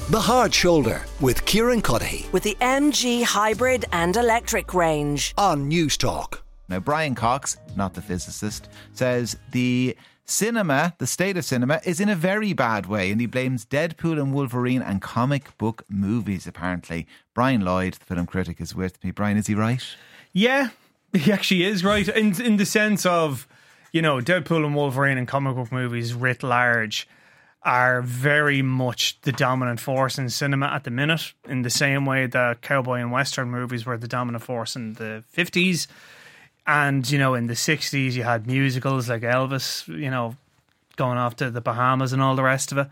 The Hard Shoulder with Kieran Cuddihy with the MG hybrid and electric range on News Talk. Now, Brian Cox, not the physicist, says the cinema, the state of cinema, is in a very bad way, and he blames Deadpool and Wolverine and comic book movies, apparently. Brian Lloyd, the film critic, is with me. Brian, is he right? Yeah, he actually is right, in the sense of, you know, Deadpool and Wolverine and comic book movies writ large are very much the dominant force in cinema at the minute, in the same way that cowboy and western movies were the dominant force in the 50s. And, you know, in the 60s, you had musicals like Elvis, you know, going off to the Bahamas and all the rest of it.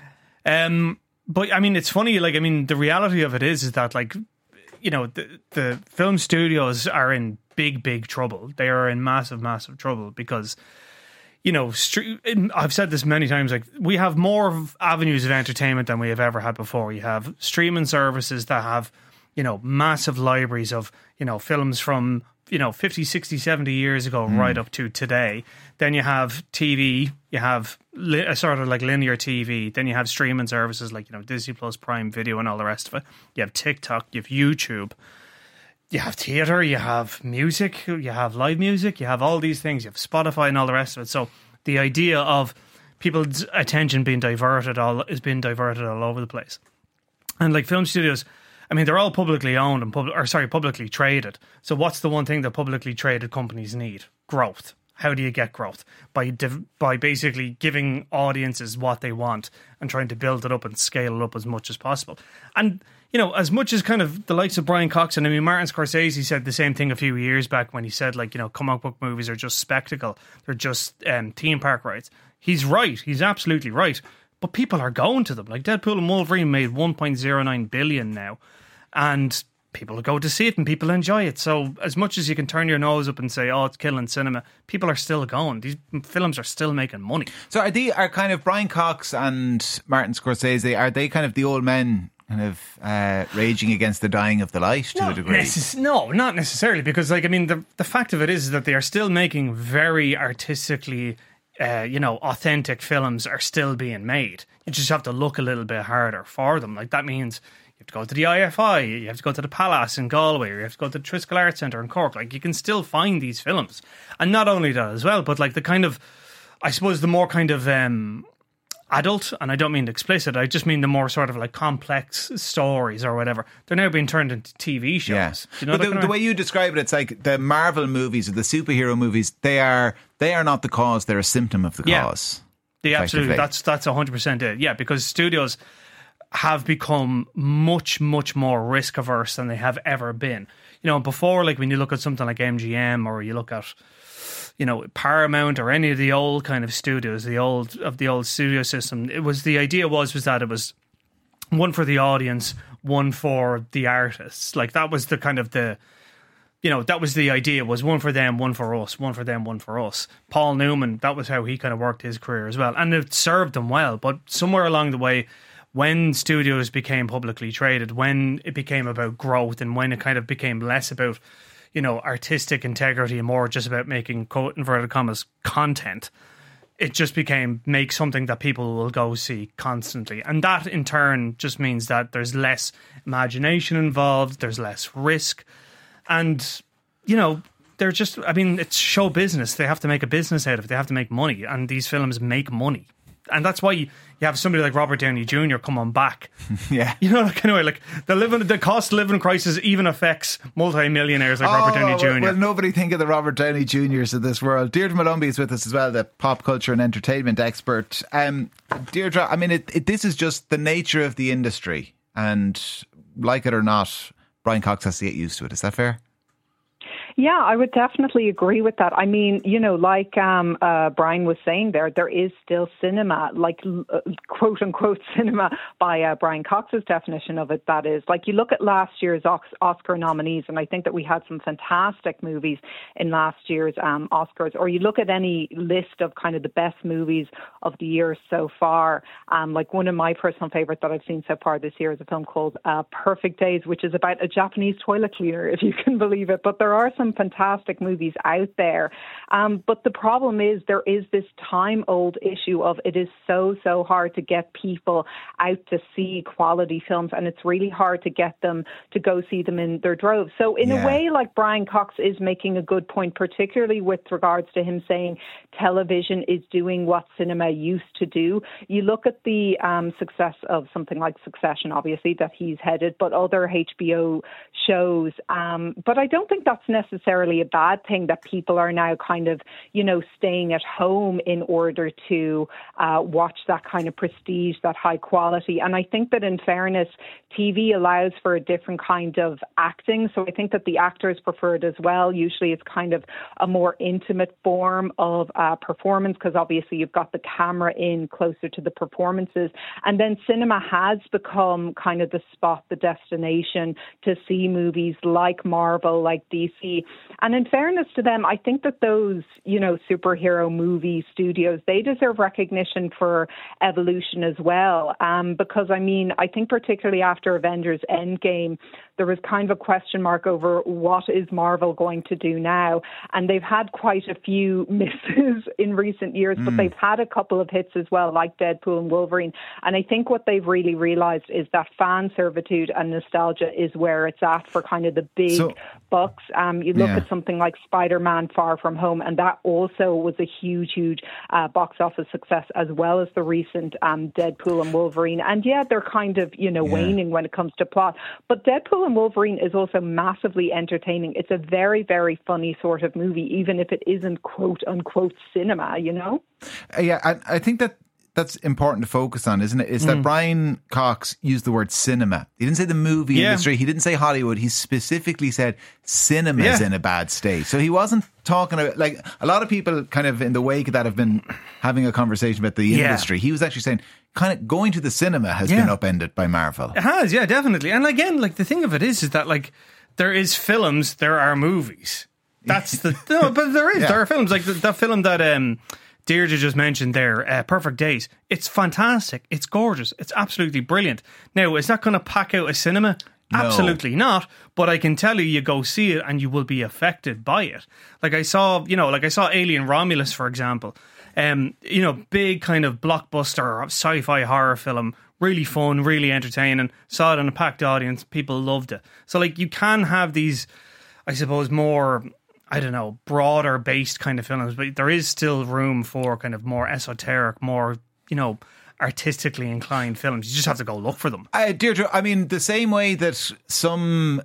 But, I mean, it's funny, like, I mean, the reality of it is that, like, you know, the film studios are in big trouble. They are in massive trouble because, you know, I've said this many times, like, we have more avenues of entertainment than we have ever had before. You have streaming services that have, you know, massive libraries of, you know, films from, you know, 50, 60, 70 years ago right up to today. Then you have TV, you have sort of like linear TV. Then you have streaming services like, you know, Disney Plus, Prime Video and all the rest of it. You have TikTok, you have YouTube. You have theatre, you have music, you have live music, you have all these things, you have Spotify and all the rest of it. So the idea of people's attention being diverted all over the place. And like film studios, I mean, they're all publicly owned and publicly traded. So what's the one thing that publicly traded companies need? Growth. How do you get growth? By basically giving audiences what they want and trying to build it up and scale it up as much as possible. And, you know, as much as kind of the likes of Brian Cox, and I mean, Martin Scorsese said the same thing a few years back when he said, like, you know, comic book movies are just spectacle. They're just theme park rides. He's right. He's absolutely right. But people are going to them. Like, Deadpool and Wolverine made 1.09 billion now. And people go to see it and people enjoy it. So as much as you can turn your nose up and say, oh, it's killing cinema, people are still going. These films are still making money. So are kind of Brian Cox and Martin Scorsese, are they kind of the old men kind of raging against the dying of the light to a degree? No, not necessarily, because, like, I mean, the fact of it is that they are still making very artistically, you know, authentic films are still being made. You just have to look a little bit harder for them. Like, that means you have to go to the IFI, you have to go to the Palace in Galway, or you have to go to the Triskel Arts Centre in Cork. Like, you can still find these films. And not only that as well, but like the kind of, I suppose the more kind of adult, and I don't mean explicit, I just mean the more sort of like complex stories or whatever, they're now being turned into TV shows. Yeah. You know, but the way you describe it, it's like the Marvel movies or the superhero movies, they are not the cause, they're a symptom of the cause. Yeah, absolutely. That's 100% it. Yeah, because studios have become much more risk averse than they have ever been. You know, before, like when you look at something like MGM or you look at, you know, Paramount or any of the old kind of studios, the old studio system, the idea was that it was one for the audience, one for the artists. Like, that was the kind of the, you know, that was the idea, was one for them, one for us, one for them, one for us. Paul Newman, that was how he kind of worked his career as well. And it served him well. But somewhere along the way, when studios became publicly traded, when it became about growth and when it kind of became less about, you know, artistic integrity and more just about making, quote, inverted commas, content, it just became make something that people will go see constantly. And that in turn just means that there's less imagination involved, there's less risk. And, you know, they're just, I mean, it's show business. They have to make a business out of it. They have to make money. And these films make money. And that's why you have somebody like Robert Downey Jr. come on back. Yeah. You know, kind of way, like the cost of living crisis even affects multi-millionaires like Robert Downey Jr. Well, nobody think of the Robert Downey Jr.'s of this world. Deirdre Malumbi is with us as well, the pop culture and entertainment expert. Deirdre, I mean, this is just the nature of the industry. And like it or not, Brian Cox has to get used to it. Is that fair? Yeah, I would definitely agree with that. I mean, you know, like Brian was saying there is still cinema, like quote unquote cinema by Brian Cox's definition of it. That is, like, you look at last year's Oscar nominees, and I think that we had some fantastic movies in last year's Oscars, or you look at any list of kind of the best movies of the year so far. Like, one of my personal favorites that I've seen so far this year is a film called Perfect Days, which is about a Japanese toilet cleaner, if you can believe it. But there are some some fantastic movies out there. But the problem is there is this time-old issue of it is so hard to get people out to see quality films, and it's really hard to get them to go see them in their droves. So in a way, like, Brian Cox is making a good point, particularly with regards to him saying television is doing what cinema used to do. You look at the success of something like Succession, obviously, that he's headed, but other HBO shows. But I don't think that's necessarily a bad thing, that people are now kind of, staying at home in order to watch that kind of prestige, that high quality. And I think that, in fairness, TV allows for a different kind of acting. So I think that the actors prefer it as well. Usually it's kind of a more intimate form of performance, because obviously you've got the camera in closer to the performances. And then cinema has become kind of the spot, the destination to see movies like Marvel, like DC. And in fairness to them, I think that those, superhero movie studios, they deserve recognition for evolution as well. Because, I think particularly after Avengers Endgame, there was kind of a question mark over what is Marvel going to do now. And they've had quite a few misses in recent years, but they've had a couple of hits as well, like Deadpool and Wolverine. And I think what they've really realised is that fan servitude and nostalgia is where it's at for kind of the big bucks. You look at something like Spider-Man Far From Home, and that also was a huge box office success, as well as the recent Deadpool and Wolverine. And they're kind of, waning when it comes to plot. But Deadpool and Wolverine is also massively entertaining. It's a very, very funny sort of movie, even if it isn't quote unquote cinema, I think that's important to focus on, isn't it? Is that Brian Cox used the word cinema. He didn't say the movie industry. He didn't say Hollywood. He specifically said cinema is in a bad state. So he wasn't talking about, like, a lot of people kind of in the wake of that have been having a conversation about the industry. He was actually saying kind of going to the cinema has been upended by Marvel. It has, definitely. And again, like, the thing of it is that, like, there is films, there are movies. That's the no, but there are films like that film that Deirdre just mentioned there, Perfect Days. It's fantastic. It's gorgeous. It's absolutely brilliant. Now, is that going to pack out a cinema? No. Absolutely not. But I can tell you go see it and you will be affected by it. Like I saw Alien Romulus, for example. Big kind of blockbuster sci-fi horror film. Really fun, really entertaining. Saw it in a packed audience. People loved it. So, like, you can have these, I suppose, more, I don't know, broader based kind of films, but there is still room for kind of more esoteric, more, artistically inclined films. You just have to go look for them. Deirdre, the same way that some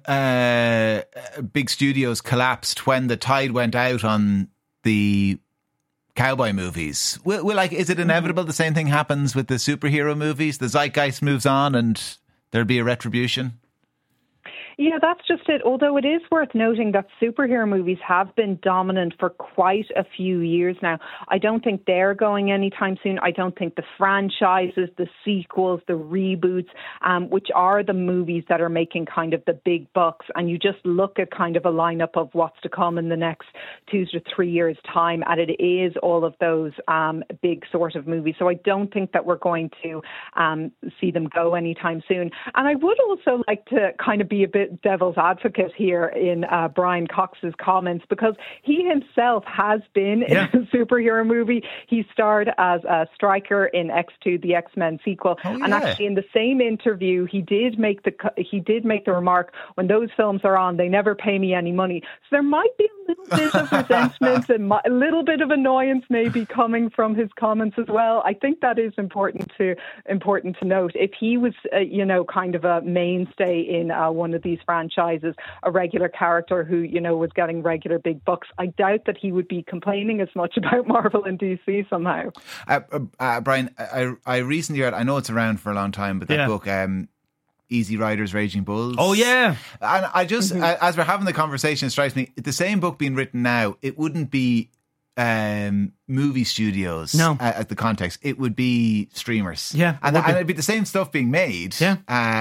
big studios collapsed when the tide went out on the cowboy movies, is it inevitable the same thing happens with the superhero movies? The zeitgeist moves on and there'll be a retribution? Yeah, that's just it. Although it is worth noting that superhero movies have been dominant for quite a few years now. I don't think they're going anytime soon. I don't think the franchises, the sequels, the reboots, which are the movies that are making kind of the big bucks, and you just look at kind of a lineup of what's to come in the next 2 to 3 years' time, and it is all of those big sort of movies. So I don't think that we're going to see them go anytime soon. And I would also like to kind of be a bit devil's advocate here in Brian Cox's comments, because he himself has been in a superhero movie. He starred as a Stryker in X2, the X-Men sequel, and actually in the same interview he did make the remark, when those films are on, they never pay me any money. So there might be a little bit of resentment and a little bit of annoyance maybe coming from his comments as well. I think that is important to note. If he was kind of a mainstay in one of these franchises, a regular character who, was getting regular big bucks, I doubt that he would be complaining as much about Marvel and DC somehow. Brian, I recently read, I know it's around for a long time, but that book, Easy Riders, Raging Bulls. Oh, yeah. And I just, as we're having the conversation, it strikes me, the same book being written now, it wouldn't be movie studios as the context. It would be streamers. Yeah. And it'd be the same stuff being made. Yeah.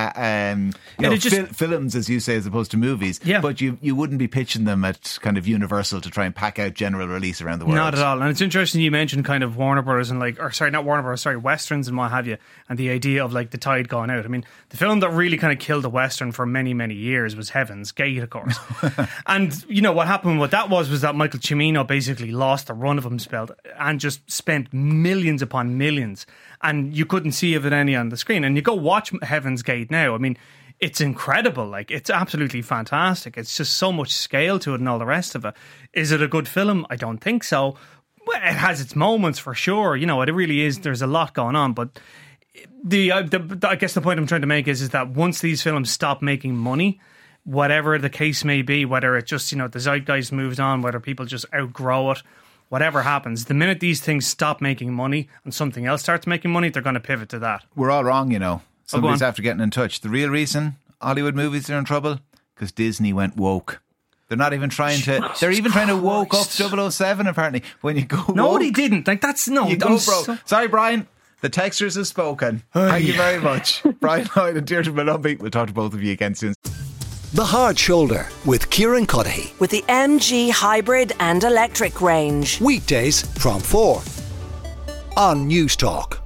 Films, as you say, as opposed to movies. Yeah. But you wouldn't be pitching them at kind of Universal to try and pack out general release around the world. Not at all. And it's interesting you mentioned kind of Warner Brothers and not Warner Brothers, Westerns and what have you, and the idea of like the tide going out. I mean, the film that really kind of killed the Western for many, many years was Heaven's Gate, of course. And, you know, what happened with that was that Michael Cimino basically lost the run of him spelled and just spent millions upon millions, and you couldn't see of it any on the screen. And you go watch Heaven's Gate now, I mean, it's incredible. Like, it's absolutely fantastic. It's just so much scale to it and all the rest of it. Is it a good film? I don't think so. Well, it has its moments for sure. You know, it really is. There's a lot going on, but I guess the point I'm trying to make is that once these films stop making money, whatever the case may be, whether it just, you know, the zeitgeist moves on, whether people just outgrow it, whatever happens, the minute these things stop making money and something else starts making money, they're going to pivot to that. We're all wrong, you know. Somebody's after getting in touch. The real reason Hollywood movies are in trouble, because Disney went woke. They're not even trying to. They're even trying to woke up 007. Apparently, when you go, no, woke, they didn't. Like, that's no. You go, bro. Sorry, Brian. The texters have spoken. Thank you very much, Brian Lloyd and Deirdre Malumbi. We'll talk to both of you again soon. The Hard Shoulder with Kieran Cuddihy. With the MG hybrid and electric range. Weekdays from 4 on News Talk.